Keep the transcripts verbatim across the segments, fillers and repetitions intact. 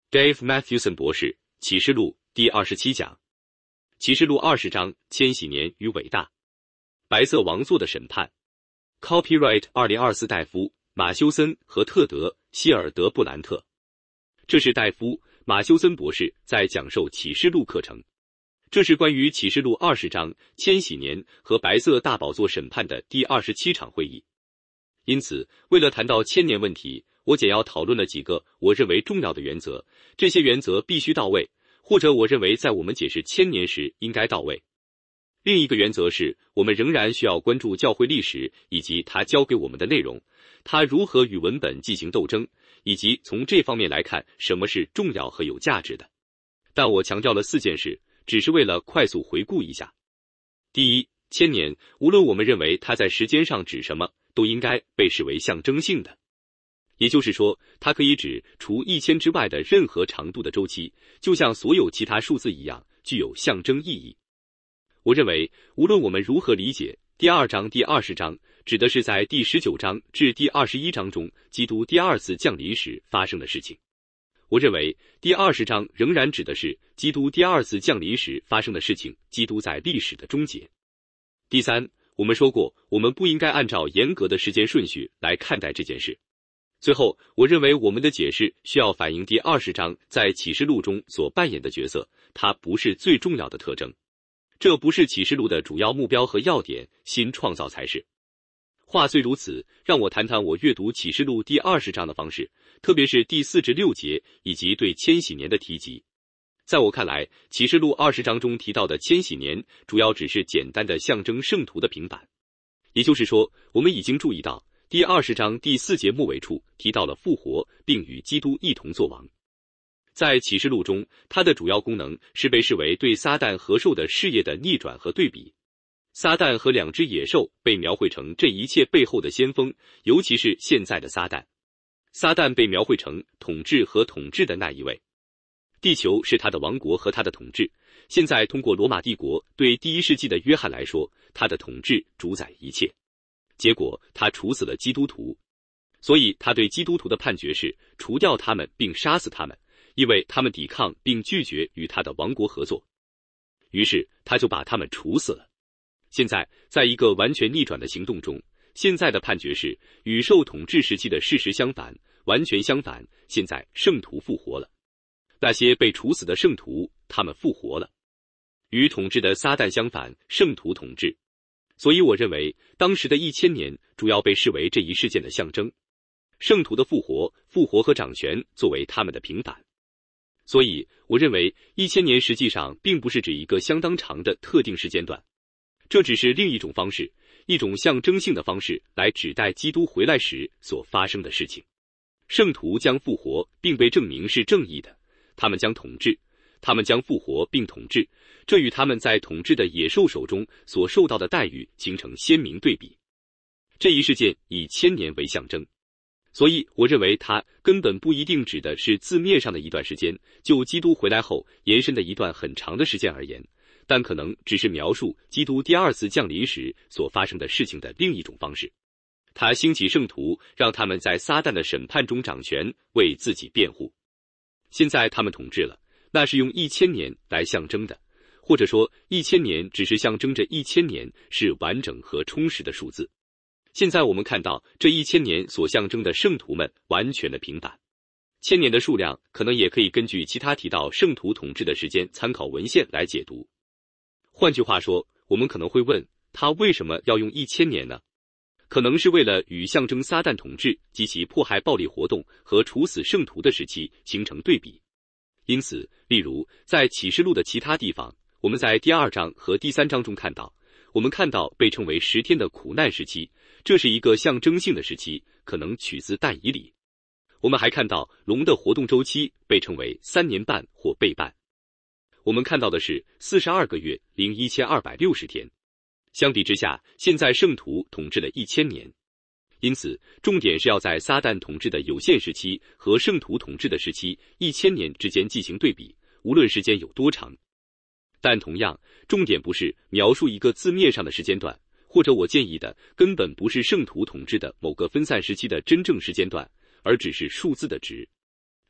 Dave Matthewson 博士，启示录第二十七讲，启示录二十章，千禧年与伟大，白色王座的审判。Copyright 二零二四戴夫、马修森和特德·希尔德布兰特。这是戴夫·马修森博士在讲授启示录课程。这是关于启示录二十章千禧年和白色大宝座审判的第二十七场会议。因此，为了谈到千年问题，我简要讨论了几个我认为重要的原则，这些原则必须到位，或者我认为在我们解释千年时应该到位。另一个原则是，我们仍然需要关注教会历史以及它教给我们的内容，它如何与文本进行斗争，以及从这方面来看什么是重要和有价值的。但我强调了四件事，只是为了快速回顾一下。第一，千年，无论我们认为它在时间上指什么，都应该被视为象征性的。也就是说，它可以指除一千之外的任何长度的周期，就像所有其他数字一样，具有象征意义。我认为，无论我们如何理解第二章、第二十章，指的是在第十九章至第二十一章中，基督第二次降临时发生的事情。我认为，第二十章仍然指的是基督第二次降临时发生的事情，基督在历史的终结。第三，我们说过，我们不应该按照严格的时间顺序来看待这件事。最后，我认为我们的解释需要反映第二十章在启示录中所扮演的角色，它不是最重要的特征。这不是启示录的主要目标和要点，新创造才是。话虽如此，让我谈谈我阅读启示录第二十章的方式，特别是第四至六节以及对千禧年的提及。在我看来，启示录二十章中提到的千禧年主要只是简单的象征圣徒的平板。也就是说，我们已经注意到第二十章第四节末尾处提到了复活，并与基督一同作王。在启示录中，它的主要功能是被视为对撒旦和兽的事业的逆转和对比。撒旦和两只野兽被描绘成这一切背后的先锋，尤其是现在的撒旦。撒旦被描绘成统治和统治的那一位。地球是他的王国和他的统治。现在通过罗马帝国对第一世纪的约翰来说，他的统治主宰一切。结果他处死了基督徒，所以他对基督徒的判决是除掉他们并杀死他们，因为他们抵抗并拒绝与他的王国合作。于是他就把他们处死了。现在在一个完全逆转的行动中，现在的判决是与受统治时期的事实相反，完全相反。现在圣徒复活了，那些被处死的圣徒，他们复活了。与统治的撒旦相反，圣徒统治。所以我认为当时的一千年主要被视为这一事件的象征，圣徒的复活、复活和掌权作为他们的平板。所以我认为一千年实际上并不是指一个相当长的特定时间段，这只是另一种方式，一种象征性的方式来指代基督回来时所发生的事情。圣徒将复活并被证明是正义的，他们将统治，他们将复活并统治，这与他们在统治的野兽手中所受到的待遇形成鲜明对比。这一事件以千年为象征，所以我认为它根本不一定指的是字面上的一段时间，就基督回来后延伸的一段很长的时间而言，但可能只是描述基督第二次降临时所发生的事情的另一种方式。他兴起圣徒，让他们在撒旦的审判中掌权，为自己辩护。现在他们统治了，那是用一千年来象征的，或者说一千年只是象征着一千年是完整和充实的数字。现在我们看到这一千年所象征的圣徒们完全的平板。千年的数量可能也可以根据其他提到圣徒统治的时间参考文献来解读。换句话说，我们可能会问，他为什么要用一千年呢？可能是为了与象征撒旦统治及其迫害暴力活动和处死圣徒的时期形成对比。因此，例如在启示录的其他地方，我们在第二章和第三章中看到，我们看到被称为十天的苦难时期，这是一个象征性的时期，可能取自但以理。我们还看到龙的活动周期被称为三年半或倍半。我们看到的是四十二个月零一千二百六十天。相比之下，现在圣徒统治了一千年。因此，重点是要在撒旦统治的有限时期和圣徒统治的时期一千年之间进行对比，无论时间有多长。但同样，重点不是描述一个字面上的时间段，或者我建议的根本不是圣徒统治的某个分散时期的真正时间段，而只是数字的值。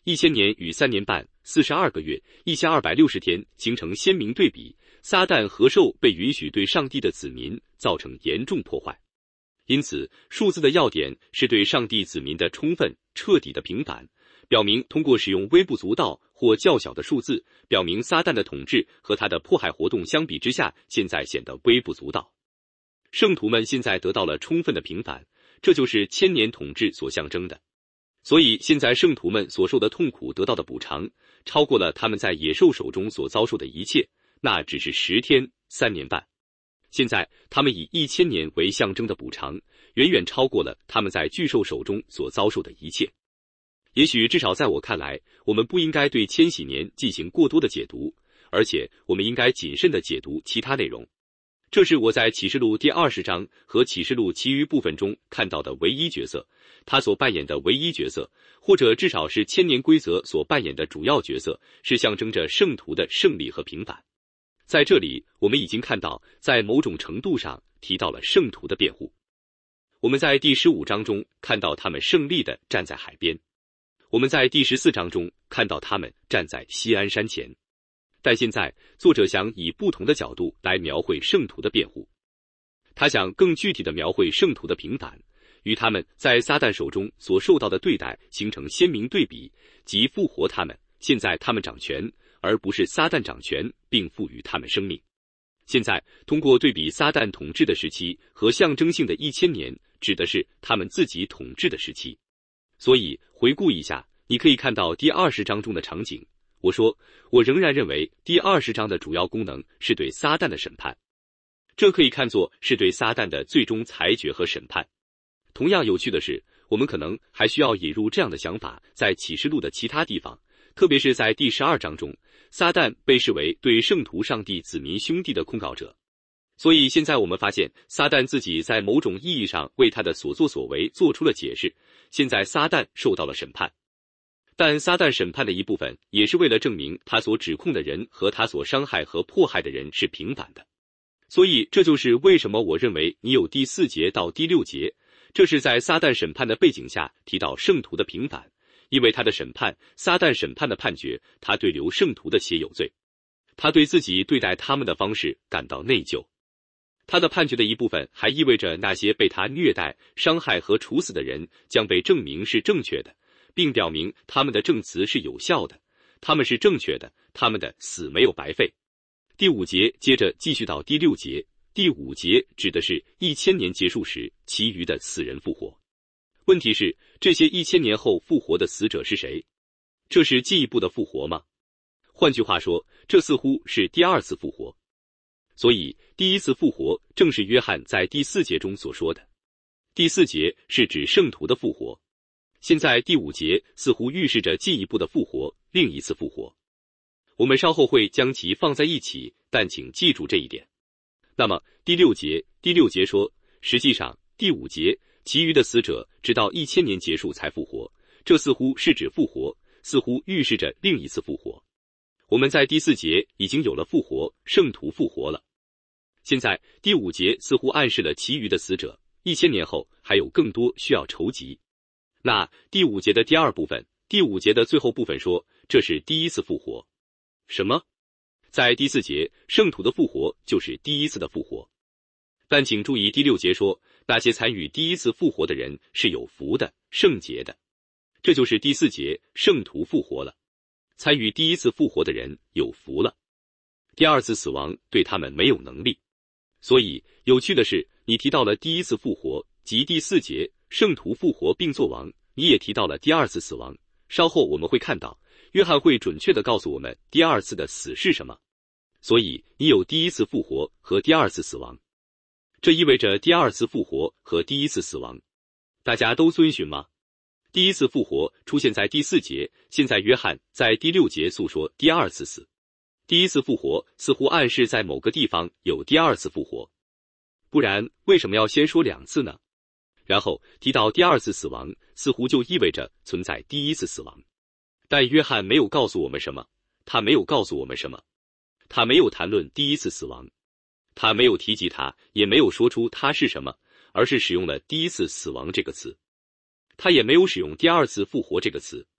一千年与三年半、四十二个月、一千二百六十天形成鲜明对比，撒旦和兽被允许对上帝的子民造成严重破坏。因此，数字的要点是对上帝子民的充分、彻底的平反，表明通过使用微不足道或较小的数字，表明撒旦的统治和他的迫害活动相比之下，现在显得微不足道。圣徒们现在得到了充分的平反，这就是千年统治所象征的。所以现在圣徒们所受的痛苦得到的补偿，超过了他们在野兽手中所遭受的一切，那只是十天、三年半。现在他们以一千年为象征的补偿，远远超过了他们在巨兽手中所遭受的一切。也许至少在我看来，我们不应该对千禧年进行过多的解读，而且我们应该谨慎地解读其他内容。这是我在启示录第二十章和启示录其余部分中看到的唯一角色，他所扮演的唯一角色，或者至少是千年规则所扮演的主要角色，是象征着圣徒的胜利和平反。在这里，我们已经看到，在某种程度上提到了圣徒的辩护。我们在第十五章中看到他们胜利地站在海边，我们在第十四章中看到他们站在锡安山前。但现在，作者想以不同的角度来描绘圣徒的辩护。他想更具体地描绘圣徒的平反，与他们在撒旦手中所受到的对待形成鲜明对比，即复活他们。现在他们掌权，而不是撒旦掌权，并赋予他们生命。现在，通过对比撒旦统治的时期和象征性的一千年，指的是他们自己统治的时期。所以，回顾一下，你可以看到第二十章中的场景。我说，我仍然认为第二十章的主要功能是对撒旦的审判，这可以看作是对撒旦的最终裁决和审判。同样有趣的是，我们可能还需要引入这样的想法在启示录的其他地方，特别是在第十二章中，撒旦被视为对圣徒上帝子民兄弟的控告者。所以现在我们发现，撒旦自己在某种意义上为他的所作所为做出了解释，现在撒旦受到了审判。但撒旦审判的一部分也是为了证明他所指控的人和他所伤害和迫害的人是平反的。所以这就是为什么我认为你有第四节到第六节，这是在撒旦审判的背景下提到圣徒的平反，因为他的审判，撒旦审判的判决，他对流圣徒的血有罪，他对自己对待他们的方式感到内疚。他的判决的一部分还意味着那些被他虐待、伤害和处死的人将被证明是正确的，并表明他们的证词是有效的，他们是正确的，他们的死没有白费。第五节接着继续到第六节，第五节指的是一千年结束时，其余的死人复活。问题是，这些一千年后复活的死者是谁？这是进一步的复活吗？换句话说，这似乎是第二次复活。所以，第一次复活正是约翰在第四节中所说的。第四节是指圣徒的复活。现在第五节似乎预示着进一步的复活，另一次复活。我们稍后会将其放在一起，但请记住这一点。那么第六节，第六节说，实际上第五节，其余的死者直到一千年结束才复活，这似乎是指复活，似乎预示着另一次复活。我们在第四节已经有了复活，圣徒复活了。现在第五节似乎暗示了其余的死者，一千年后还有更多需要筹集。那第五节的第二部分，第五节的最后部分说，这是第一次复活。什么？在第四节，圣徒的复活就是第一次的复活。但请注意第六节说，那些参与第一次复活的人是有福的、圣洁的。这就是第四节，圣徒复活了。参与第一次复活的人有福了。第二次死亡对他们没有能力。所以有趣的是，你提到了第一次复活，即第四节，圣徒复活并作王，你也提到了第二次死亡。稍后我们会看到，约翰会准确地告诉我们第二次的死是什么。所以你有第一次复活和第二次死亡。这意味着第二次复活和第一次死亡。大家都遵循吗？第一次复活出现在第四节，现在约翰在第六节诉说第二次死。第一次复活似乎暗示在某个地方有第二次复活，不然为什么要先说两次呢？然后提到第二次死亡，似乎就意味着存在第一次死亡。但约翰没有告诉我们什么，他没有告诉我们什么，他没有谈论第一次死亡，他没有提及它，也没有说出它是什么，而是使用了第一次死亡这个词。他也没有使用第二次复活这个词。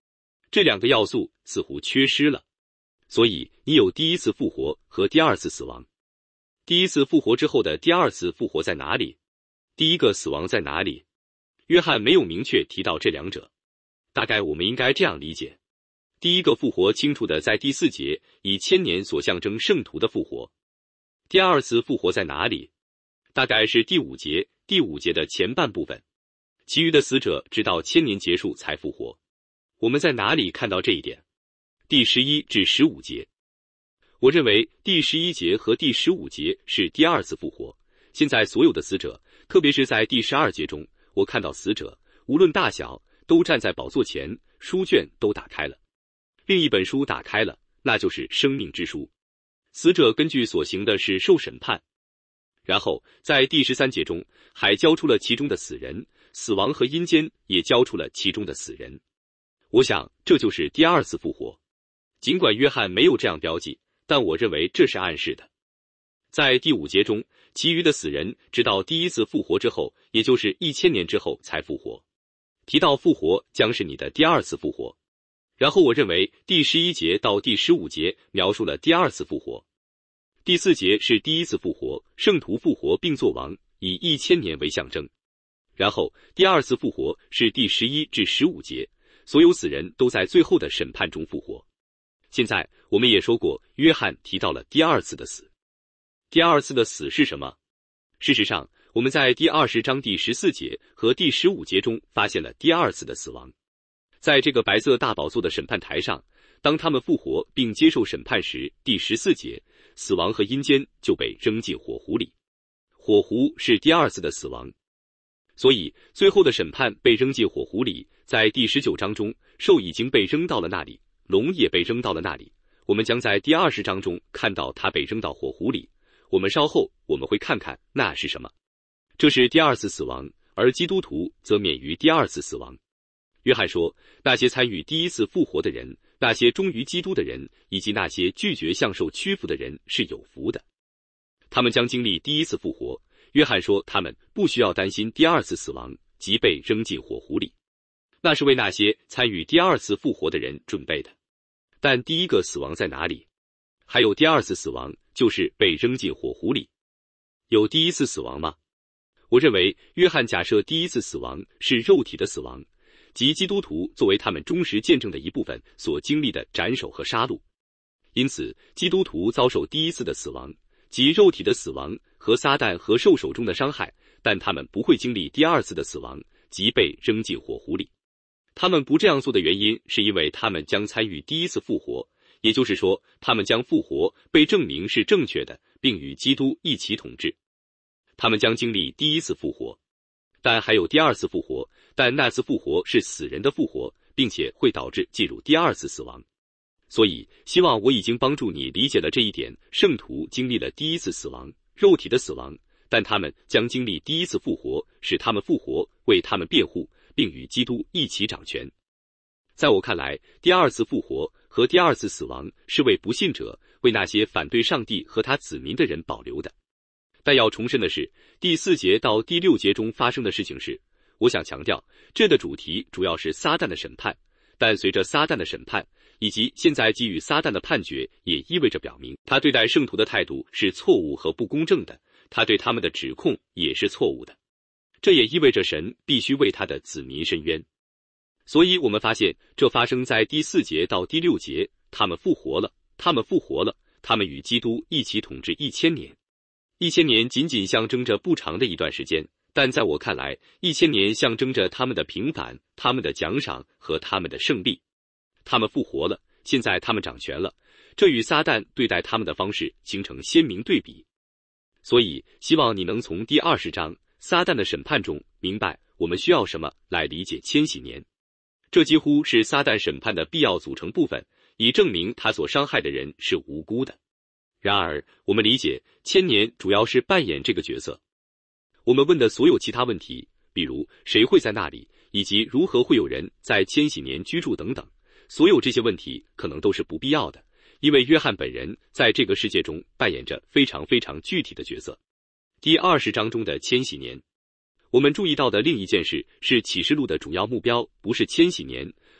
这两个要素似乎缺失了。所以你有第一次复活和第二次死亡。第一次复活之后的第二次复活在哪里？第一个死亡在哪里？约翰没有明确提到这两者。大概我们应该这样理解：第一个复活清楚的在第四节，以千年所象征圣徒的复活。第二次复活在哪里？大概是第五节，第五节的前半部分。其余的死者直到千年结束才复活。我们在哪里看到这一点？第十一至十五节。我认为第十一节和第十五节是第二次复活。现在所有的死者，特别是在第十二节中，我看到死者无论大小都站在宝座前，书卷都打开了。另一本书打开了，那就是生命之书。死者根据所行的是受审判。然后在第十三节中，海交出了其中的死人，死亡和阴间也交出了其中的死人。我想这就是第二次复活。尽管约翰没有这样标记，但我认为这是暗示的。在第五节中，其余的死人直到第一次复活之后，也就是一千年之后才复活。提到复活将是你的第二次复活。然后我认为第十一节到第十五节描述了第二次复活。第四节是第一次复活，圣徒复活并作王，以一千年为象征。然后第二次复活是第十一至十五节，所有死人都在最后的审判中复活。现在我们也说过，约翰提到了第二次的死。第二次的死是什么？事实上，我们在第二十章第十四节和第十五节中发现了第二次的死亡。在这个白色大宝座的审判台上，当他们复活并接受审判时，第十四节，死亡和阴间就被扔进火湖里。火湖是第二次的死亡。所以最后的审判被扔进火湖里。在第十九章中，兽已经被扔到了那里，龙也被扔到了那里。我们将在第二十章中看到它被扔到火湖里。我们稍后我们会看看那是什么。这是第二次死亡，而基督徒则免于第二次死亡。约翰说，那些参与第一次复活的人，那些忠于基督的人，以及那些拒绝向受屈服的人是有福的。他们将经历第一次复活。约翰说，他们不需要担心第二次死亡，即被扔进火湖里。那是为那些参与第二次复活的人准备的。但第一个死亡在哪里？还有第二次死亡，就是被扔进火湖里。有第一次死亡吗？我认为约翰假设第一次死亡是肉体的死亡，即基督徒作为他们忠实见证的一部分所经历的斩首和杀戮。因此基督徒遭受第一次的死亡，即肉体的死亡和撒旦和兽手中的伤害，但他们不会经历第二次的死亡，即被扔进火湖里。他们不这样做的原因是因为他们将参与第一次复活，也就是说他们将复活被证明是正确的，并与基督一起统治。他们将经历第一次复活，但还有第二次复活，但那次复活是死人的复活，并且会导致进入第二次死亡。所以希望我已经帮助你理解了这一点。圣徒经历了第一次死亡，肉体的死亡，但他们将经历第一次复活，使他们复活，为他们辩护，并与基督一起掌权。在我看来，第二次复活和第二次死亡是为不信者，为那些反对上帝和他子民的人保留的。但要重申的是，第四节到第六节中发生的事情是，我想强调，这的主题主要是撒旦的审判，但随着撒旦的审判，以及现在给予撒旦的判决，也意味着表明他对待圣徒的态度是错误和不公正的，他对他们的指控也是错误的。这也意味着神必须为他的子民伸冤。所以我们发现这发生在第四节到第六节，他们复活了，他们复活了，他们与基督一起统治一千年。一千年仅仅象征着不长的一段时间，但在我看来，一千年象征着他们的平反、他们的奖赏和他们的胜利。他们复活了，现在他们掌权了，这与撒旦对待他们的方式形成鲜明对比。所以希望你能从第二十章撒旦的审判中明白我们需要什么来理解千禧年。这几乎是撒旦审判的必要组成部分，以证明他所伤害的人是无辜的。然而我们理解千年主要是扮演这个角色。我们问的所有其他问题，比如谁会在那里，以及如何会有人在千禧年居住等等，所有这些问题可能都是不必要的，因为约翰本人在这个世界中扮演着非常非常具体的角色。第二十章中的千禧年，我们注意到的另一件事是启示录的主要目标不是千禧年，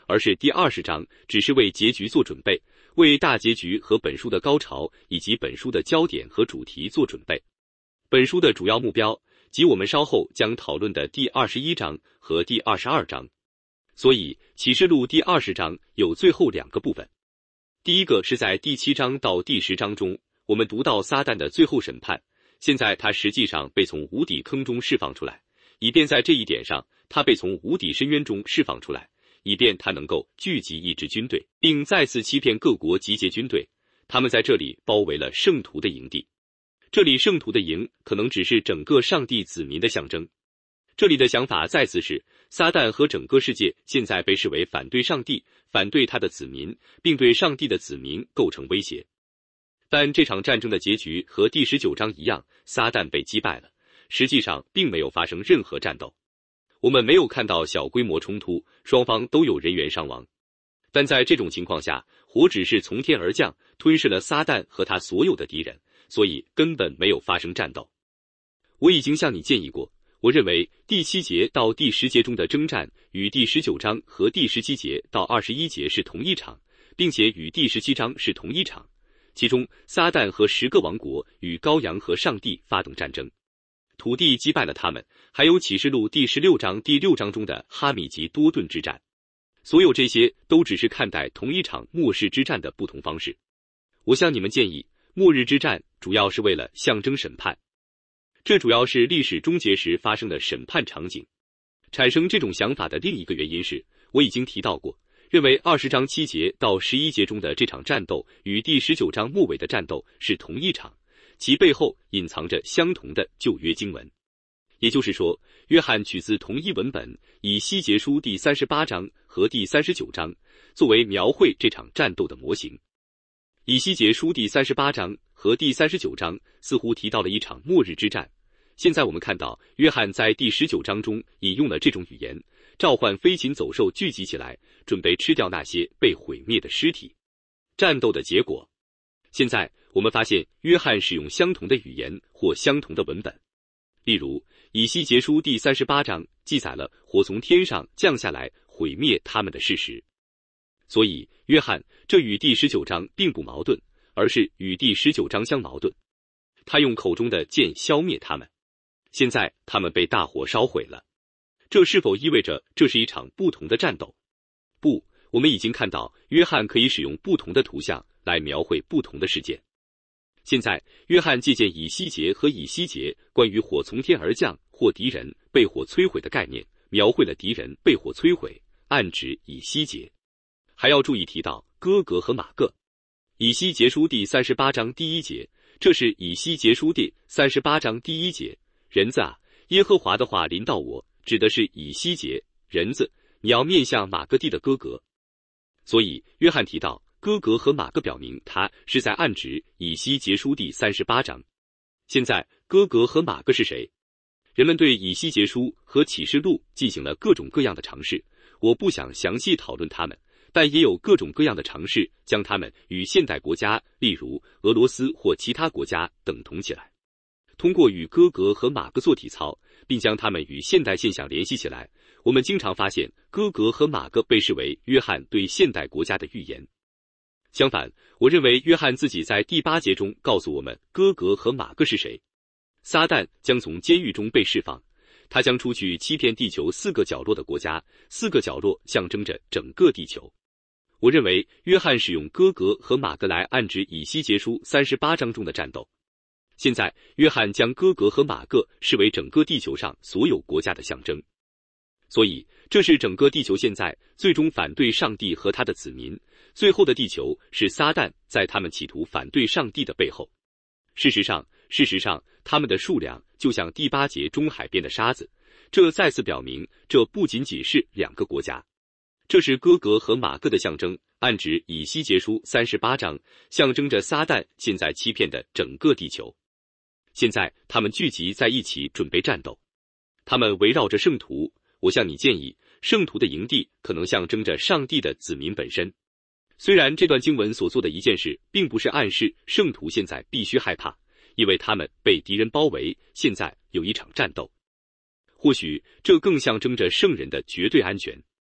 而是第二十章只是为结局做准备，为大结局和本书的高潮以及本书的焦点和主题做准备。本书的主要目标即我们稍后将讨论的第二十一章和第二十二章。所以启示录第二十章有最后两个部分。第一个是在第七章到第十章中，我们读到撒旦的最后审判，现在他实际上被从无底坑中释放出来，以便在这一点上他被从无底深渊中释放出来，以便他能够聚集一支军队，并再次欺骗各国集结军队。他们在这里包围了圣徒的营地。这里圣徒的营可能只是整个上帝子民的象征。这里的想法再次是，撒旦和整个世界现在被视为反对上帝、反对他的子民，并对上帝的子民构成威胁。但这场战争的结局和第十九章一样，撒旦被击败了，实际上并没有发生任何战斗。我们没有看到小规模冲突，双方都有人员伤亡。但在这种情况下，火只是从天而降，吞噬了撒旦和他所有的敌人，所以根本没有发生战斗。我已经向你建议过，我认为第七节到第十节中的征战与第十九章和第十七节到二十一节是同一场，并且与第十七章是同一场。其中撒旦和十个王国与羔羊和上帝发动战争，土地击败了他们，还有启示录第十六章第六章中的哈米吉多顿之战。所有这些都只是看待同一场末世之战的不同方式。我向你们建议，末日之战主要是为了象征审判，这主要是历史终结时发生的审判场景。产生这种想法的另一个原因是，我已经提到过，认为二十章七节到十一节中的这场战斗与第十九章末尾的战斗是同一场，其背后隐藏着相同的旧约经文。也就是说，约翰取自同一文本，以西结书第三十八章和第三十九章作为描绘这场战斗的模型。以西结书第三十八章和第三十九章似乎提到了一场末日之战。现在我们看到，约翰在第十九章中引用了这种语言，召唤飞禽走兽聚集起来，准备吃掉那些被毁灭的尸体。战斗的结果。现在我们发现，约翰使用相同的语言或相同的文本。例如，以西结书第三十八章记载了火从天上降下来毁灭他们的事实。所以，约翰这与第十九章并不矛盾，而是与第十九章相矛盾。他用口中的剑消灭他们。现在他们被大火烧毁了。这是否意味着这是一场不同的战斗？不，我们已经看到约翰可以使用不同的图像来描绘不同的事件。现在，约翰借鉴以西结和以西结关于火从天而降或敌人被火摧毁的概念，描绘了敌人被火摧毁，暗指以西结。还要注意提到哥格和马各。以西结书第三十八章第一节，这是以西结书第三十八章第一节。人子啊，耶和华的话临到我，指的是以西结。人子，你要面向马各地的哥格。所以，约翰提到哥格和马各，表明他是在暗指以西结书第三十八章。现在，哥格和马各是谁？人们对以西结书和启示录进行了各种各样的尝试，我不想详细讨论他们，但也有各种各样的尝试将他们与现代国家，例如俄罗斯或其他国家等同起来。通过与哥格和马各做体操，并将他们与现代现象联系起来，我们经常发现哥格和马各被视为约翰对现代国家的预言。相反，我认为约翰自己在第八节中告诉我们哥格和马各是谁。撒旦将从监狱中被释放，他将出去欺骗地球四个角落的国家，四个角落象征着整个地球。我认为约翰使用哥格和马各来暗指以西结书三十八章中的战斗。现在，约翰将哥格和马各视为整个地球上所有国家的象征。所以，这是整个地球现在最终反对上帝和他的子民，最后的地球是撒旦在他们企图反对上帝的背后。事实上，事实上，他们的数量就像第八节中海边的沙子，这再次表明，这不仅仅是两个国家。这是哥格和马各的象征，暗指以西结书三十八章，象征着撒旦现在欺骗的整个地球。现在他们聚集在一起准备战斗，他们围绕着圣徒。我向你建议，圣徒的营地可能象征着上帝的子民本身。虽然这段经文所做的一件事并不是暗示圣徒现在必须害怕，因为他们被敌人包围，现在有一场战斗。或许这更象征着圣人的绝对安全。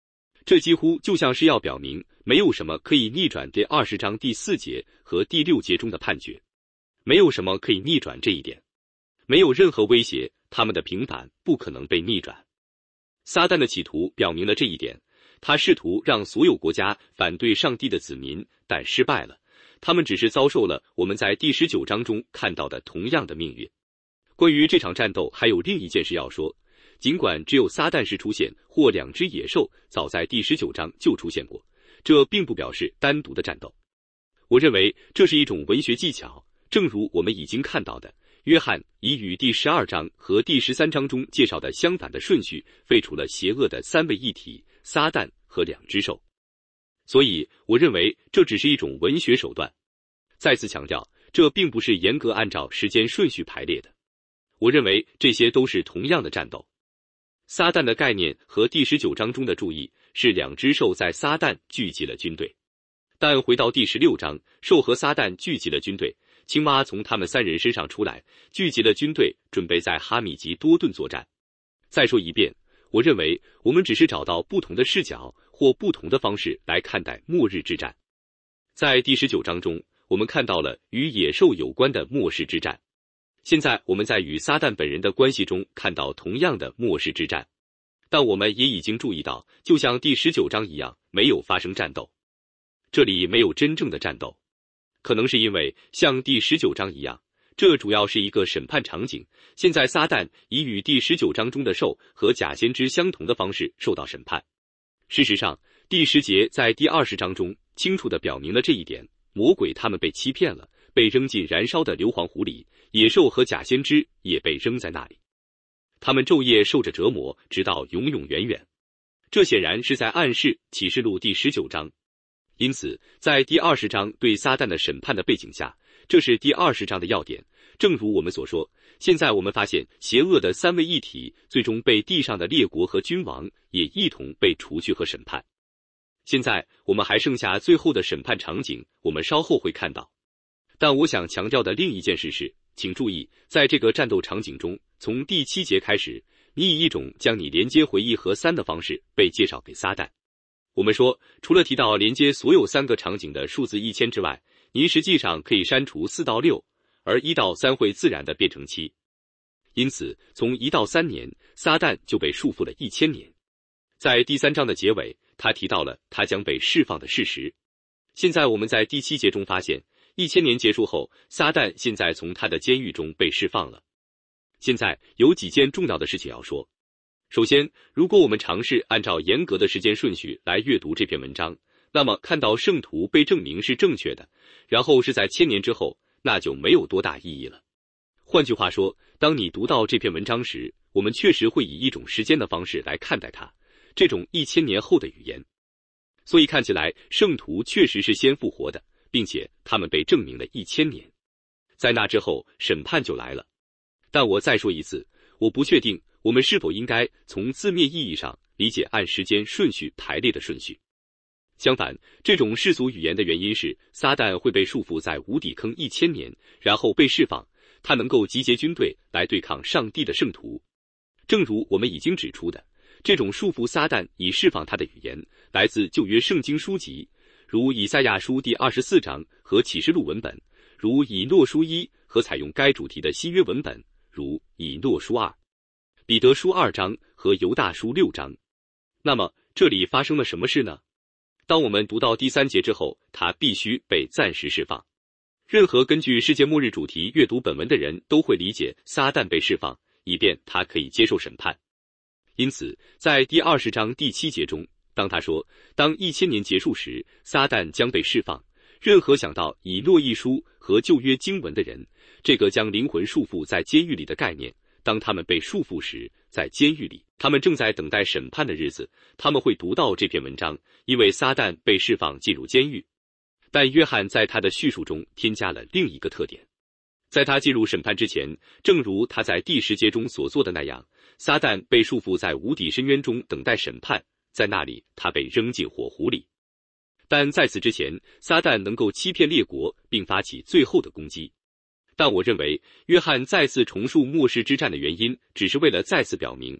这几乎就像是要表明，没有什么可以逆转这二十章第四节和第六节中的判决，没有什么可以逆转这一点，没有任何威胁，他们的平反不可能被逆转。撒旦的企图表明了这一点，他试图让所有国家反对上帝的子民，但失败了，他们只是遭受了我们在第十九章中看到的同样的命运。关于这场战斗还有另一件事要说，尽管只有撒旦是出现或两只野兽早在第十九章就出现过，这并不表示单独的战斗。我认为这是一种文学技巧，正如我们已经看到的，约翰已与第十二章和第十三章中介绍的相反的顺序废除了邪恶的三位一体撒旦和两只兽。所以我认为这只是一种文学手段。再次强调，这并不是严格按照时间顺序排列的。我认为这些都是同样的战斗。撒旦的概念和第十九章中的注意是两只兽在撒旦聚集了军队，但回到第十六章，兽和撒旦聚集了军队，青蛙从他们三人身上出来，聚集了军队，准备在哈米吉多顿作战。再说一遍，我认为我们只是找到不同的视角或不同的方式来看待末日之战。在第十九章中，我们看到了与野兽有关的末世之战。现在我们在与撒旦本人的关系中看到同样的末世之战，但我们也已经注意到，就像第十九章一样，没有发生战斗。这里没有真正的战斗，可能是因为像第十九章一样，这主要是一个审判场景。现在撒旦以与第十九章中的兽和假先知相同的方式受到审判。事实上，第十节在第二十章中清楚地表明了这一点，魔鬼他们被欺骗了，被扔进燃烧的硫磺湖里，野兽和假先知也被扔在那里，他们昼夜受着折磨，直到永永远远。这显然是在暗示启示录第十九章。因此，在第二十章对撒旦的审判的背景下，这是第二十章的要点。正如我们所说，现在我们发现邪恶的三位一体最终被地上的列国和君王也一同被除去和审判。现在我们还剩下最后的审判场景，我们稍后会看到。但我想强调的另一件事是，请注意，在这个战斗场景中，从第七节开始，你以一种将你连接回一和三的方式被介绍给撒旦。我们说，除了提到连接所有三个场景的数字一千之外，您实际上可以删除四到六，而一到三会自然的变成七。因此，从一到三年，撒旦就被束缚了一千年。在第三章的结尾，他提到了他将被释放的事实。现在我们在第七节中发现，一千年结束后，撒旦现在从他的监狱中被释放了。现在有几件重要的事情要说。首先，如果我们尝试按照严格的时间顺序来阅读这篇文章，那么看到圣徒被证明是正确的，然后是在千年之后，那就没有多大意义了。换句话说，当你读到这篇文章时，我们确实会以一种时间的方式来看待它，这种一千年后的语言。所以看起来，圣徒确实是先复活的，并且他们被证明了一千年。在那之后，审判就来了。但我再说一次，我不确定我们是否应该从字面意义上理解按时间顺序排列的顺序。相反，这种世俗语言的原因是，撒旦会被束缚在无底坑一千年，然后被释放，他能够集结军队来对抗上帝的圣徒。正如我们已经指出的，这种束缚撒旦以释放他的语言来自旧约圣经书籍，如以赛亚书第二十四章和启示录文本，如以诺书一和采用该主题的新约文本，如以诺书二、彼得书二章和犹大书六章。那么这里发生了什么事呢？当我们读到第三节之后，他必须被暂时释放。任何根据世界末日主题阅读本文的人都会理解撒旦被释放，以便他可以接受审判。因此，在第二十章第七节中，当他说，当一千年结束时，撒旦将被释放，任何想到以诺一书和旧约经文的人，这个将灵魂束缚在监狱里的概念，当他们被束缚时，在监狱里，他们正在等待审判的日子，他们会读到这篇文章，因为撒旦被释放进入监狱。但约翰在他的叙述中添加了另一个特点，在他进入审判之前，正如他在第十节中所做的那样，撒旦被束缚在无底深渊中等待审判，在那里他被扔进火湖里。但在此之前，撒旦能够欺骗列国并发起最后的攻击。但我认为约翰再次重述末世之战的原因，只是为了再次表明，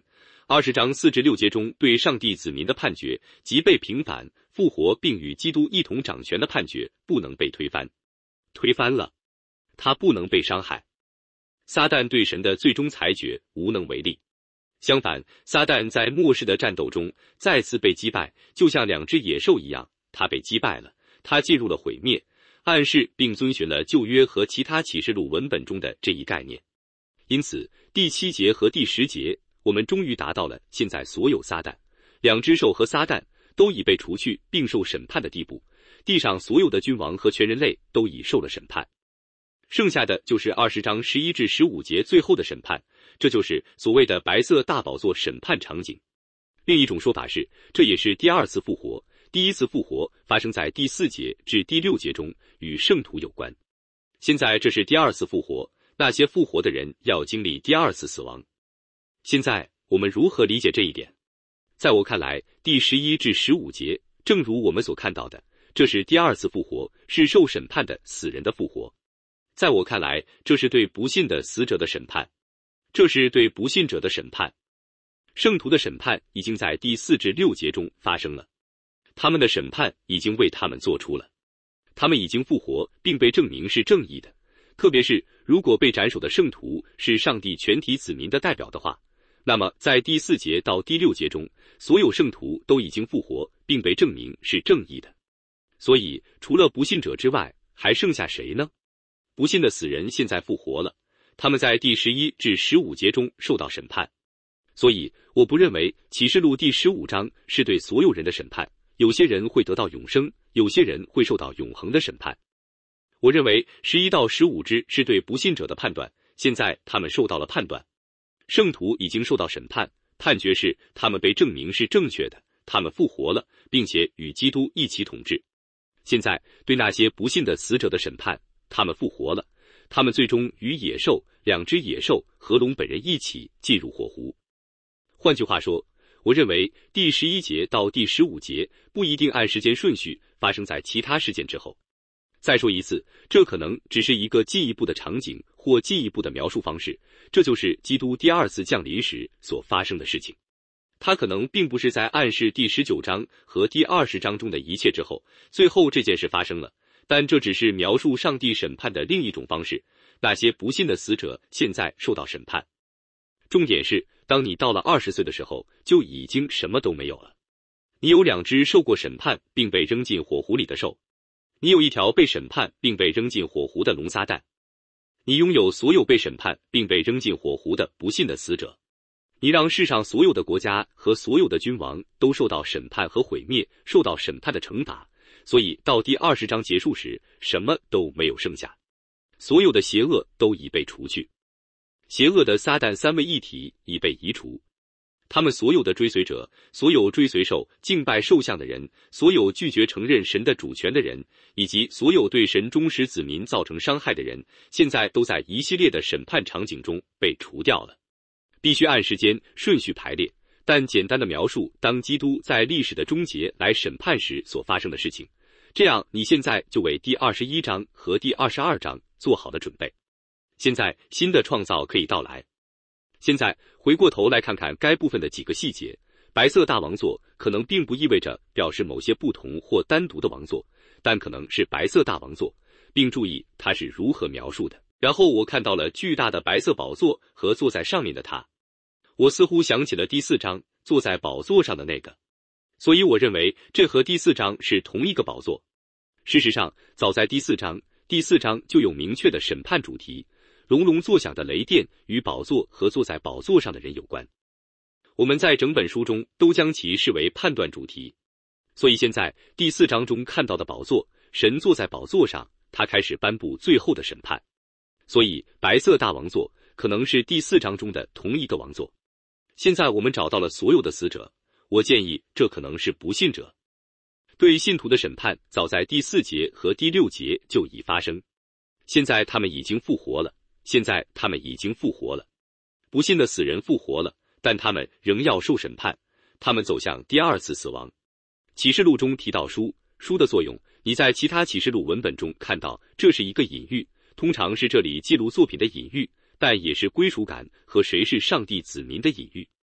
二十章四至六节中对上帝子民的判决即被平反、复活并与基督一同掌权的判决不能被推翻。推翻了，他不能被伤害。撒旦对神的最终裁决无能为力。相反，撒旦在末世的战斗中再次被击败，就像两只野兽一样，他被击败了，他进入了毁灭，暗示并遵循了旧约和其他启示录文本中的这一概念。因此，第七节和第十节，我们终于达到了现在所有撒旦、两只兽和撒旦都已被除去并受审判的地步，地上所有的君王和全人类都已受了审判。剩下的就是二十章十一至十五节最后的审判，这就是所谓的白色大宝座审判场景。另一种说法是，这也是第二次复活，第一次复活发生在第四节至第六节中，与圣徒有关。现在这是第二次复活，那些复活的人要经历第二次死亡。现在我们如何理解这一点？在我看来，第十一至十五节，正如我们所看到的，这是第二次复活，是受审判的死人的复活。在我看来，这是对不信的死者的审判，这是对不信者的审判。圣徒的审判已经在第四至六节中发生了，他们的审判已经为他们做出了，他们已经复活并被证明是正义的。特别是如果被斩首的圣徒是上帝全体子民的代表的话，那么在第四节到第六节中，所有圣徒都已经复活并被证明是正义的。所以除了不信者之外，还剩下谁呢？不信的死人现在复活了，他们在第十一至十五节中受到审判。所以我不认为启示录第十五章是对所有人的审判，有些人会得到永生，有些人会受到永恒的审判。我认为十一到十五支是对不信者的判断，现在他们受到了判断。圣徒已经受到审判，判决是他们被证明是正确的，他们复活了，并且与基督一起统治。现在对那些不信的死者的审判，他们复活了，他们最终与野兽、两只野兽和龙本人一起进入火湖。换句话说，我认为第十一节到第十五节不一定按时间顺序发生在其他事件之后。再说一次，这可能只是一个进一步的场景或进一步的描述方式，这就是基督第二次降临时所发生的事情。它可能并不是在暗示第十九章和第二十章中的一切之后，最后这件事发生了，但这只是描述上帝审判的另一种方式。那些不信的死者现在受到审判。重点是，当你到了二十岁的时候，就已经什么都没有了。你有两只受过审判并被扔进火湖里的兽，你有一条被审判并被扔进火湖的龙撒旦，你拥有所有被审判并被扔进火湖的不信的死者。你让世上所有的国家和所有的君王都受到审判和毁灭，受到审判的惩罚。所以到第二十章结束时，什么都没有剩下，所有的邪恶都已被除去。邪恶的撒旦三位一体已被移除，他们所有的追随者，所有追随兽、敬拜兽像的人，所有拒绝承认神的主权的人，以及所有对神忠实子民造成伤害的人，现在都在一系列的审判场景中被除掉了。必须按时间顺序排列，但简单的描述当基督在历史的终结来审判时所发生的事情，这样你现在就为第二十一章和第二十二章做好了准备。现在新的创造可以到来。现在回过头来看看该部分的几个细节，白色大王座可能并不意味着表示某些不同或单独的王座，但可能是白色大王座，并注意它是如何描述的。然后我看到了巨大的白色宝座和坐在上面的他，我似乎想起了第四章坐在宝座上的那个，所以我认为这和第四章是同一个宝座。事实上，早在第四章，第四章就有明确的审判主题，隆隆作响的雷电与宝座和坐在宝座上的人有关。我们在整本书中都将其视为判断主题，所以现在第四章中看到的宝座，神坐在宝座上，他开始颁布最后的审判。所以白色大王座可能是第四章中的同一个王座。现在我们找到了所有的死者，我建议这可能是不信者。对信徒的审判早在第四节和第六节就已发生，现在他们已经复活了，现在他们已经复活了。不信的死人复活了，但他们仍要受审判，他们走向第二次死亡。启示录中提到书，书的作用，你在其他启示录文本中看到这是一个隐喻，通常是这里记录作品的隐喻，但也是归属感和谁是上帝子民的隐喻。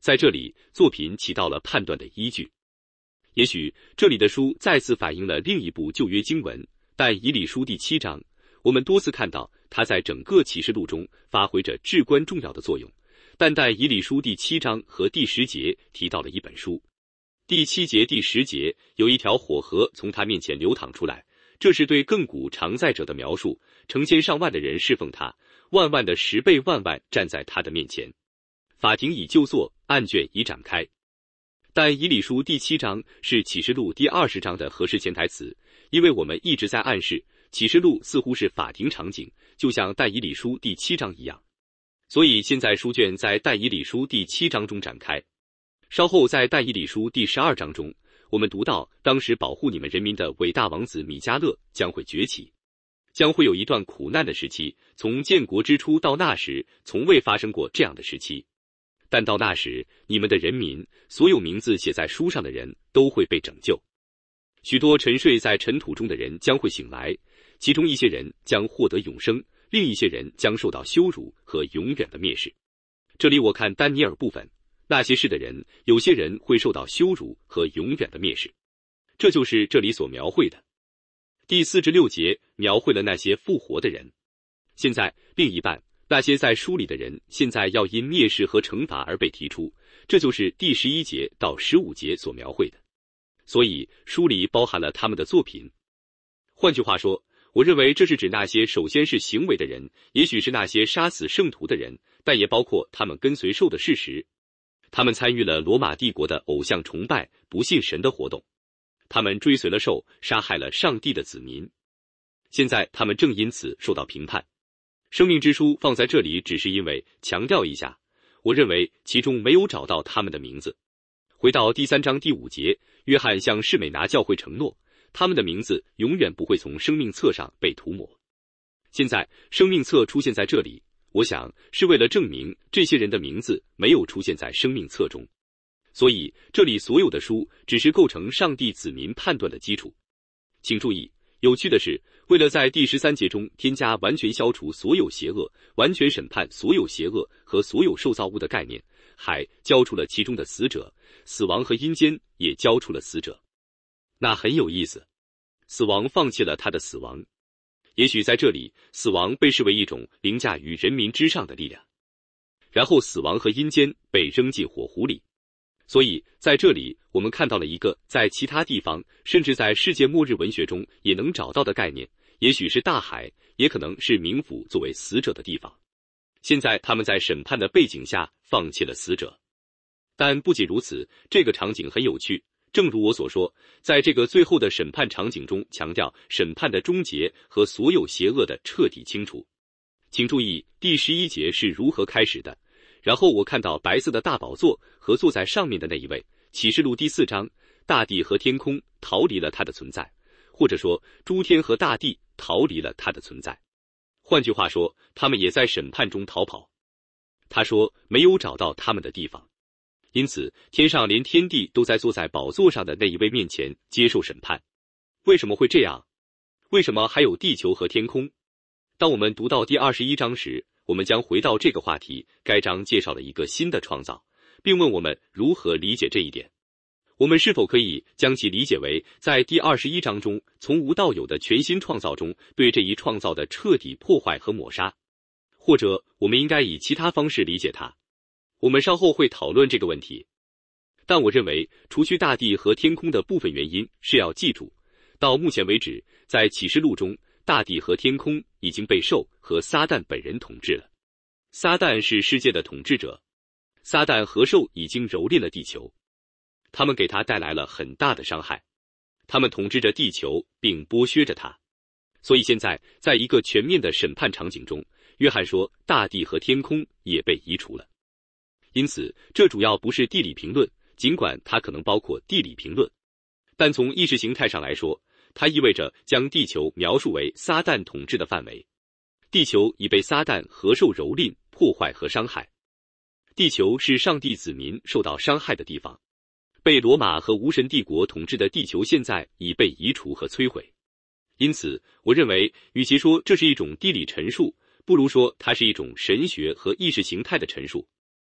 在这里，作品起到了判断的依据。也许这里的书再次反映了另一部旧约经文，但以理书第七章，我们多次看到它在整个启示录中发挥着至关重要的作用。但但以理书第七章和第十节提到了一本书。第七节、第十节有一条火河从他面前流淌出来，这是对亘古常在者的描述，成千上万的人侍奉他，万万的十倍万万站在他的面前。法庭已就坐，案卷已展开。但以理书第七章是启示录第二十章的合适潜台词，因为我们一直在暗示启示录似乎是法庭场景，就像但以理书第七章一样。所以现在书卷在但以理书第七章中展开。稍后在但以理书第十二章中，我们读到当时保护你们人民的伟大王子米迦勒将会崛起，将会有一段苦难的时期，从建国之初到那时从未发生过这样的时期。但到那时，你们的人民，所有名字写在书上的人都会被拯救。许多沉睡在尘土中的人将会醒来，其中一些人将获得永生，另一些人将受到羞辱和永远的蔑视。这里我看丹尼尔部分，那些事的人，有些人会受到羞辱和永远的蔑视，这就是这里所描绘的。第四至六节描绘了那些复活的人。现在另一半，那些在书里的人，现在要因蔑视和惩罚而被提出，这就是第十一节到十五节所描绘的。所以书里包含了他们的作品。换句话说，我认为这是指那些首先是行为的人，也许是那些杀死圣徒的人，但也包括他们跟随兽的事实。他们参与了罗马帝国的偶像崇拜、不信神的活动。他们追随了兽，杀害了上帝的子民。现在他们正因此受到评判。生命之书放在这里只是因为强调一下，我认为其中没有找到他们的名字。回到第三章第五节，约翰向士美拿教会承诺，他们的名字永远不会从生命册上被涂抹。现在生命册出现在这里，我想是为了证明这些人的名字没有出现在生命册中。所以这里所有的书只是构成上帝子民判断的基础。请注意，有趣的是，为了在第十三节中添加完全消除所有邪恶、完全审判所有邪恶和所有受造物的概念，海交出了其中的死者，死亡和阴间也交出了死者。那很有意思，死亡放弃了他的死亡。也许在这里，死亡被视为一种凌驾于人民之上的力量，然后死亡和阴间被扔进火湖里。所以在这里我们看到了一个在其他地方甚至在世界末日文学中也能找到的概念，也许是大海，也可能是冥府作为死者的地方。现在他们在审判的背景下放弃了死者。但不仅如此，这个场景很有趣，正如我所说，在这个最后的审判场景中强调审判的终结和所有邪恶的彻底清除。请注意第十一节是如何开始的。然后我看到白色的大宝座和坐在上面的那一位。启示录第四章，大地和天空逃离了它的存在，或者说诸天和大地逃离了它的存在。换句话说，他们也在审判中逃跑。他说没有找到他们的地方。因此天上连天地都在坐在宝座上的那一位面前接受审判。为什么会这样？为什么还有地球和天空？当我们读到第二十一章时，我们将回到这个话题。该章介绍了一个新的创造，并问我们如何理解这一点。我们是否可以将其理解为在第二十一章中从无到有的全新创造中对这一创造的彻底破坏和抹杀？或者我们应该以其他方式理解它？我们稍后会讨论这个问题。但我认为除去大地和天空的部分原因是要记住，到目前为止，在启示录中，大地和天空已经被兽和撒旦本人统治了。撒旦是世界的统治者，撒旦和兽已经蹂躏了地球，他们给他带来了很大的伤害，他们统治着地球并剥削着它。所以现在在一个全面的审判场景中，约翰说大地和天空也被移除了。因此这主要不是地理评论，尽管它可能包括地理评论，但从意识形态上来说，它意味着将地球描述为撒旦统治的范围。地球已被撒旦和兽蹂躏、破坏和伤害。地球是上帝子民受到伤害的地方。被罗马和无神帝国统治的地球现在已被移除和摧毁。因此我认为与其说这是一种地理陈述，不如说它是一种神学和意识形态的陈述。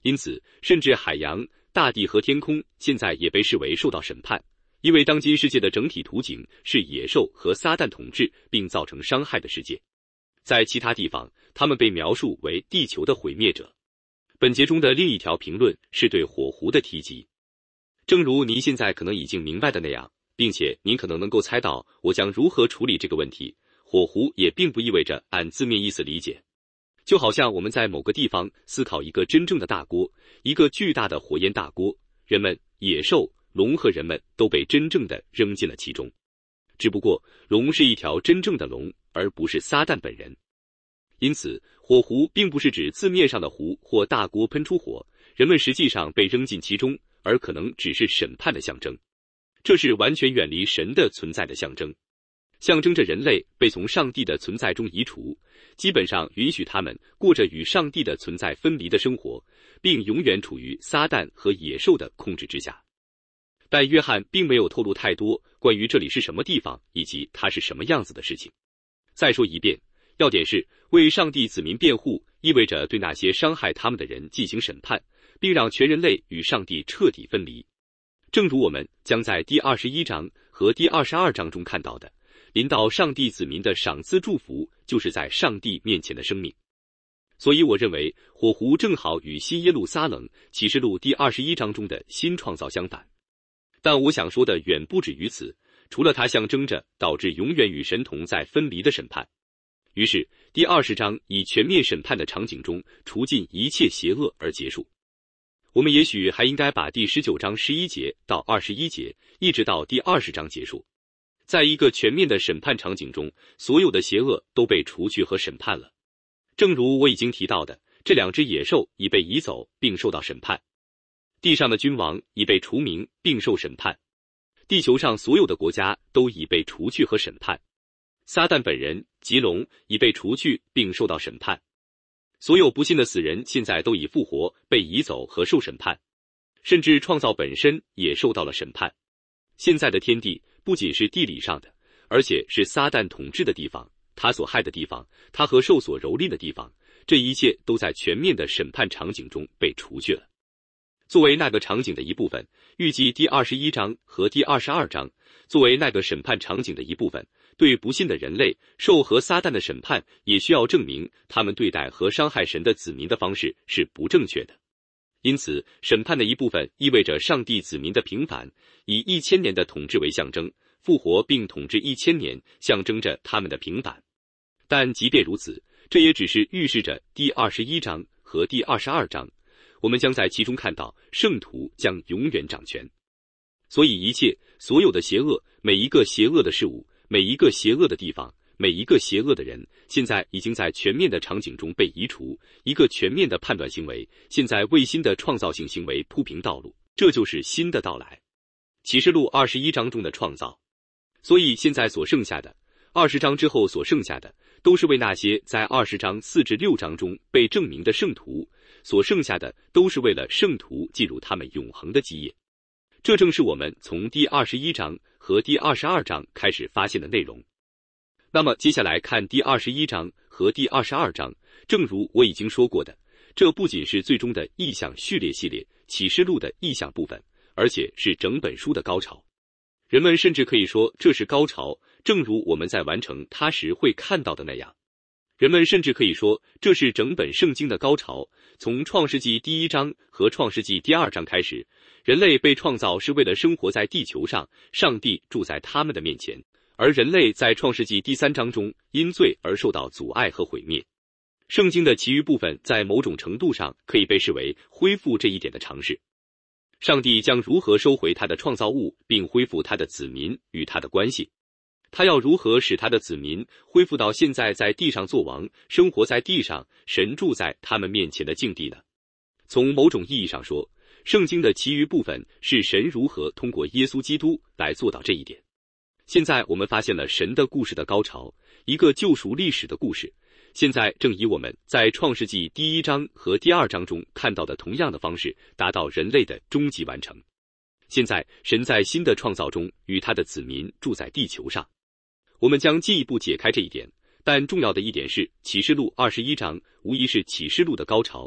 因此，甚至海洋、大地和天空现在也被视为受到审判，因为当今世界的整体图景是野兽和撒旦统治并造成伤害的世界。在其他地方，他们被描述为地球的毁灭者。本节中的另一条评论是对火狐的提及。正如您现在可能已经明白的那样，并且您可能能够猜到我将如何处理这个问题，火狐也并不意味着按字面意思理解。就好像我们在某个地方思考一个真正的大锅，一个巨大的火焰大锅，人们、野兽、龙和人们都被真正的扔进了其中。只不过龙是一条真正的龙，而不是撒旦本人。因此，火狐并不是指字面上的湖或大锅喷出火，人们实际上被扔进其中，而可能只是审判的象征。这是完全远离神的存在的象征，象征着人类被从上帝的存在中移除，基本上允许他们过着与上帝的存在分离的生活，并永远处于撒旦和野兽的控制之下。但约翰并没有透露太多关于这里是什么地方以及它是什么样子的事情。再说一遍，要点是为上帝子民辩护，意味着对那些伤害他们的人进行审判，并让全人类与上帝彻底分离。正如我们将在第二十一章和第二十二章中看到的，临到上帝子民的赏赐祝福就是在上帝面前的生命。所以我认为火狐正好与新耶路撒冷启示录第二十一章中的新创造相反。但我想说的远不止于此，除了它象征着导致永远与神同在分离的审判。于是第二十章以全面审判的场景中除尽一切邪恶而结束。我们也许还应该把第十九章十一节到二十一节一直到第二十章结束。在一个全面的审判场景中，所有的邪恶都被除去和审判了。正如我已经提到的，这两只野兽已被移走并受到审判，地上的君王已被除名并受审判，地球上所有的国家都已被除去和审判，撒旦本人吉龙已被除去并受到审判，所有不幸的死人现在都已复活，被移走和受审判，甚至创造本身也受到了审判。现在的天地不仅是地理上的，而且是撒旦统治的地方，他所害的地方，他和兽所蹂躏的地方，这一切都在全面的审判场景中被除去了。作为那个场景的一部分，预计第二十一章和第二十二章作为那个审判场景的一部分，对不信的人类、兽和撒旦的审判也需要证明他们对待和伤害神的子民的方式是不正确的。因此，审判的一部分意味着上帝子民的平反，以一千年的统治为象征，复活并统治一千年，象征着他们的平反。但即便如此，这也只是预示着第二十一章和第二十二章，我们将在其中看到圣徒将永远掌权。所以一切所有的邪恶，每一个邪恶的事物，每一个邪恶的地方，每一个邪恶的人，现在已经在全面的场景中被移除。一个全面的判断行为现在为新的创造性行为铺平道路，这就是新的到来。启示录二十一章中的创造。所以现在所剩下的二十章之后所剩下的都是为那些在二十章四至六章中被证明的圣徒，所剩下的都是为了圣徒进入他们永恒的基业。这正是我们从第二十一章和第二十二章开始发现的内容。那么接下来看第二十一章和第二十二章，正如我已经说过的，这不仅是最终的意象序列系列启示录的意象部分，而且是整本书的高潮。人们甚至可以说这是高潮，正如我们在完成它时会看到的那样。人们甚至可以说这是整本圣经的高潮。从创世纪第一章和创世纪第二章开始，人类被创造是为了生活在地球上，上帝住在他们的面前，而人类在创世纪第三章中因罪而受到阻碍和毁灭。圣经的其余部分在某种程度上可以被视为恢复这一点的尝试。上帝将如何收回他的创造物，并恢复他的子民与他的关系？他要如何使他的子民恢复到现在在地上作王，生活在地上，神住在他们面前的境地呢？从某种意义上说，圣经的其余部分是神如何通过耶稣基督来做到这一点。现在我们发现了神的故事的高潮，一个救赎历史的故事，现在正以我们在创世纪第一章和第二章中看到的同样的方式达到人类的终极完成。现在神在新的创造中与他的子民住在地球上。我们将进一步解开这一点，但重要的一点是启示录二十一章无疑是启示录的高潮，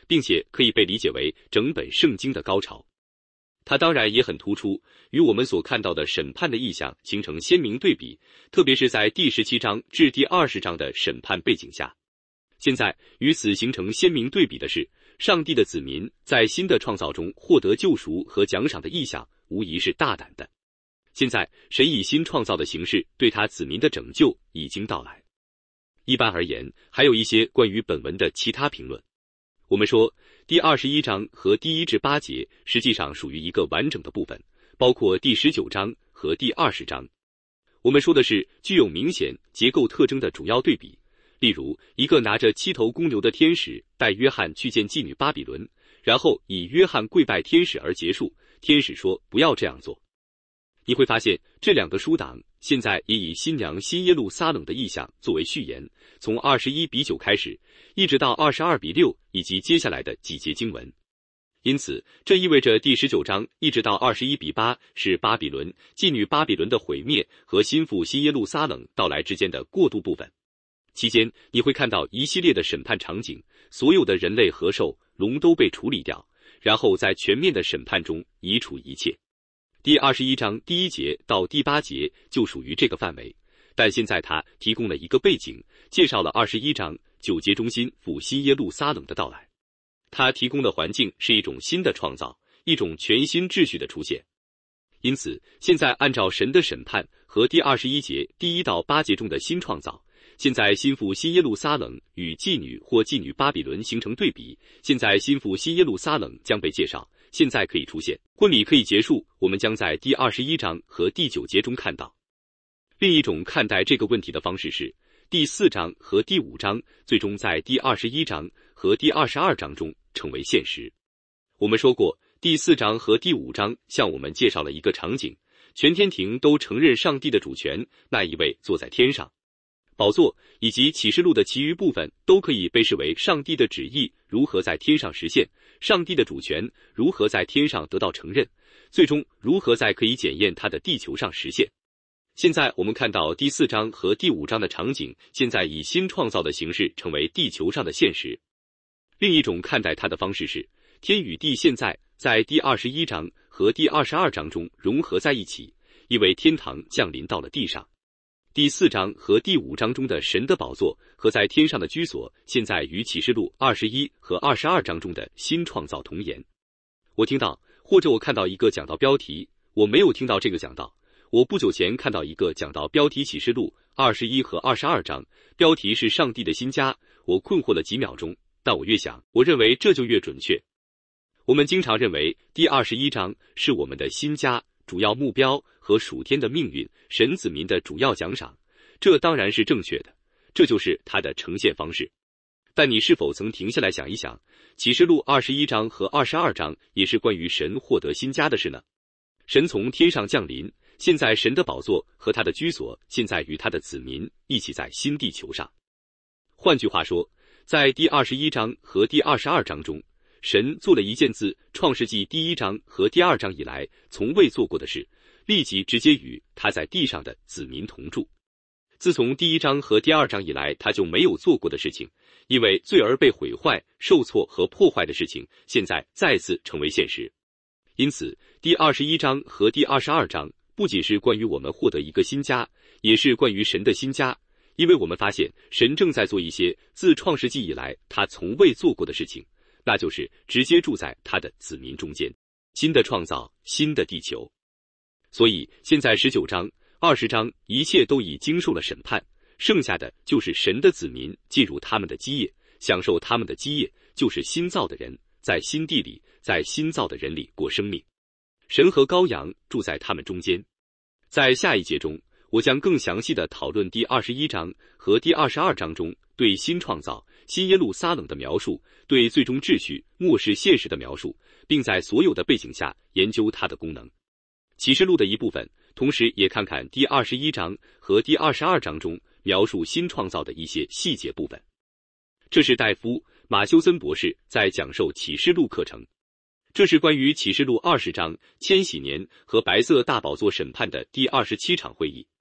并且可以被理解为整本圣经的高潮。它当然也很突出，与我们所看到的审判的意象形成鲜明对比，特别是在第十七章至第二十章的审判背景下。现在与此形成鲜明对比的是，上帝的子民在新的创造中获得救赎和奖赏的意象无疑是大胆的。现在神以新创造的形式对他子民的拯救已经到来。一般而言，还有一些关于本文的其他评论。我们说第二十一章和第一至八节实际上属于一个完整的部分，包括第十九章和第二十章。我们说的是具有明显结构特征的主要对比，例如一个拿着七头公牛的天使带约翰去见妓女巴比伦，然后以约翰跪拜天使而结束，天使说不要这样做。你会发现这两个书档现在也以新娘新耶路撒冷的意象作为序言，从二十一比九开始，一直到二十二比六以及接下来的几节经文。因此这意味着第十九章一直到二十一比八是巴比伦妓女巴比伦的毁灭和新妇新耶路撒冷到来之间的过渡部分。期间你会看到一系列的审判场景，所有的人类和兽龙都被处理掉，然后在全面的审判中移除一切。第二十一章第一节到第八节就属于这个范围，但现在他提供了一个背景，介绍了二十一章九节中心复新耶路撒冷的到来。他提供的环境是一种新的创造，一种全新秩序的出现。因此现在按照神的审判和第二十一节第一到八节中的新创造，现在新复新耶路撒冷与妓女或妓女巴比伦形成对比，现在新复新耶路撒冷将被介绍，现在可以出现，婚礼可以结束，我们将在第二十一章和第九节中看到。另一种看待这个问题的方式是，第四章和第五章最终在第二十一章和第二十二章中成为现实。我们说过，第四章和第五章向我们介绍了一个场景，全天庭都承认上帝的主权，那一位坐在天上。宝座以及启示录的其余部分都可以被视为上帝的旨意如何在天上实现，上帝的主权如何在天上得到承认，最终如何在可以检验它的地球上实现。现在我们看到第四章和第五章的场景现在以新创造的形式成为地球上的现实。另一种看待它的方式是，天与地现在在第二十一章和第二十二章中融合在一起，因为天堂降临到了地上。第四章和第五章中的神的宝座和在天上的居所，现在与启示录二十一和二十二章中的新创造同言。我听到，或者我看到一个讲道标题，我没有听到这个讲道。我不久前看到一个讲道标题启示录二十一和二十二章，标题是上帝的新家，我困惑了几秒钟，但我越想，我认为这就越准确。我们经常认为第二十一章是我们的新家主要目标和属天的命运，神子民的主要奖赏，这当然是正确的，这就是它的呈现方式。但你是否曾停下来想一想，启示录二十一章和二十二章也是关于神获得新家的事呢？神从天上降临，现在神的宝座和他的居所现在与他的子民一起在新地球上。换句话说，在第二十一章和第二十二章中，神做了一件自创世纪第一章和第二章以来从未做过的事，立即直接与他在地上的子民同住。自从第一章和第二章以来，他就没有做过的事情，因为罪而被毁坏、受挫和破坏的事情，现在再次成为现实。因此，第二十一章和第二十二章不仅是关于我们获得一个新家，也是关于神的新家，因为我们发现神正在做一些自创世纪以来他从未做过的事情，那就是直接住在他的子民中间，新的创造，新的地球。所以现在十九章、二十章一切都已经受了审判，剩下的就是神的子民进入他们的基业，享受他们的基业，就是新造的人，在新地里，在新造的人里过生命。神和羔羊住在他们中间。在下一节中，我将更详细的讨论第二十一章和第二十二章中对新创造、新耶路撒冷的描述，对最终秩序、末世现实的描述，并在所有的背景下研究它的功能。启示录的一部分，同时也看看第二十一章和第二十二章中描述新创造的一些细节部分。这是戴夫·马修森博士在讲授启示录课程。这是关于启示录二十章千禧年和白色大宝座审判的第二十七场会议。